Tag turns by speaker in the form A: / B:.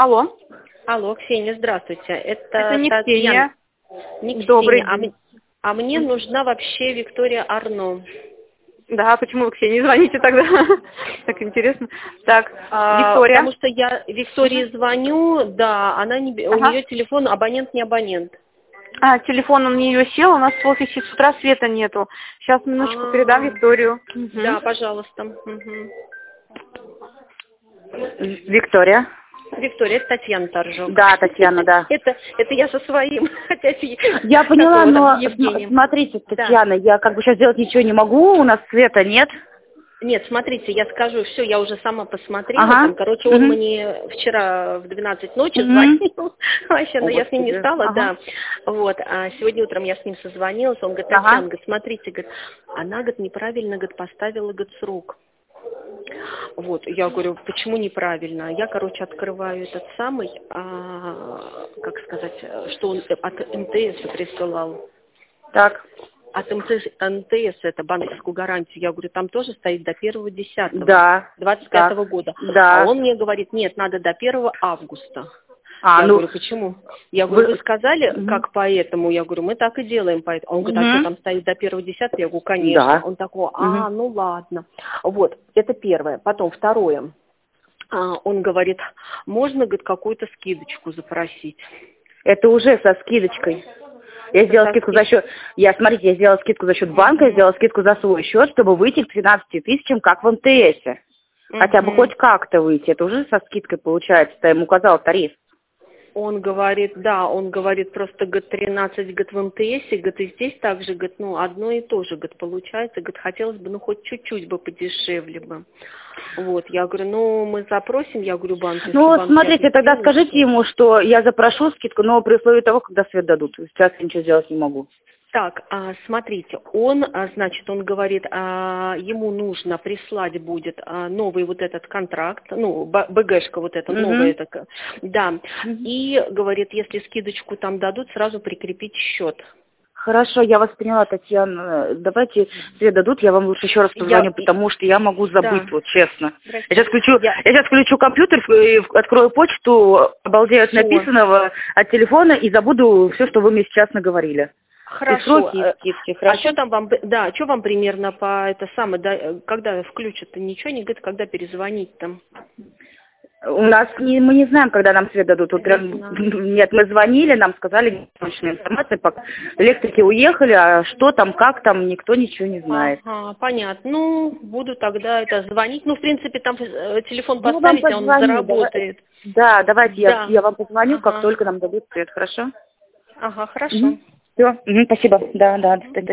A: Алло.
B: Алло, Ксения, здравствуйте.
A: Это не
B: Татьяна.
A: Ксения.
B: Не Ксения,
A: Добрый день.
B: а мне нужна вообще Виктория Арно.
A: Да, почему вы Ксении звоните тогда? Так интересно. Так, Виктория.
B: Потому что я Виктории звоню, да, она не, у
A: Ага.
B: нее телефон абонент не абонент.
A: Телефон у нее сел, у нас в офисе с утра света нету. Сейчас минуточку передам Викторию.
B: Да, пожалуйста. Мгм.
C: Виктория.
B: Виктория, это Татьяна Торжок.
C: Да, Татьяна, да.
B: Это я со своим, хотя
C: Я поняла, но
B: Евгением.
C: смотрите, Татьяна, я как бы сейчас делать ничего не могу, у нас света нет.
B: Нет, смотрите, я скажу, все, я уже сама посмотрела,
C: Ага.
B: там, короче, он мне вчера в 12 ночи звонил, вообще, но я с ним не стала, да, вот, а сегодня утром я с ним созвонилась, он говорит, Татьяна, говорит, смотрите, говорит, она, говорит, неправильно, говорит, поставила, говорит, срок. Вот, я говорю, почему неправильно? Я, короче, открываю этот самый, как сказать, что он от МТС присылал.
C: Так.
B: От МТС, это банковскую гарантию, я говорю, там тоже стоит до 1.10.25
C: Да.
B: 25 года.
C: Да.
B: А он мне говорит, нет, надо до 1 августа. Я говорю, почему? Я говорю, вы сказали, как поэтому? Я говорю, мы так и делаем поэтому. Он говорит, а что там стоит до 1.10? Я говорю, конечно.
C: Да.
B: Он такой, ну ладно. Вот, это первое. Потом второе. Он говорит, можно, говорит, какую-то скидочку запросить.
C: Это уже со скидочкой. Я сделала скидку за счет, я сделала скидку за счет банка, я сделала скидку за свой счет, чтобы выйти к 13 тысячам, как в МТСе. Хотя бы хоть как-то выйти. Это уже со скидкой получается. Я ему указала тариф.
B: Он говорит, да, он говорит, просто, говорит, 13, говорит, в МТСе, говорит, и здесь также, говорит, ну, одно и то же, говорит, получается, говорит, хотелось бы, ну, хоть чуть-чуть бы подешевле бы. Вот, я говорю, ну, мы запросим, я говорю, банк.
C: Ну, смотрите, тогда скажите ему, что я запрошу скидку, но при условии того, когда свет дадут. Сейчас я ничего сделать не могу.
B: Так, смотрите, он, значит, он говорит, ему нужно прислать будет новый вот этот контракт, ну, БГшка вот эта, новая такая, да, и, говорит, если скидочку там дадут, сразу прикрепить счет.
C: Хорошо, я вас поняла, Татьяна. Давайте свет дадут, я вам лучше еще раз позвоню, потому что я могу забыть, вот честно. Я сейчас включу компьютер, открою почту, обалдею от написанного от телефона и забуду все, что вы мне сейчас наговорили.
B: Хорошо.
C: Скидки, хорошо.
B: А что там вам, да, что вам примерно по это самое, да, когда включат-то, ничего не говорит, когда перезвонить там?
C: У нас мы не знаем, когда нам свет дадут. Вот прям, нет, мы звонили, нам сказали точную информацию, пока электрики уехали, а что там, как там, никто ничего не знает.
B: Ага, понятно. Ну, буду тогда это звонить. Ну, в принципе, там телефон поставите, он заработает.
C: Да, давайте я вам позвоню, как только нам дадут свет, хорошо?
B: Ага, хорошо.
C: Все, спасибо. Да,